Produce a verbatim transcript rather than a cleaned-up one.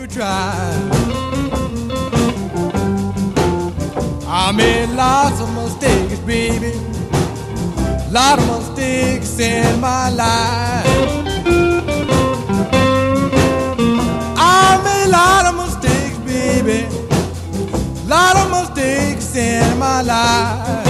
try. I made lots of mistakes, baby, lot of mistakes in my life. I made a lot of mistakes, baby, lot of mistakes in my life.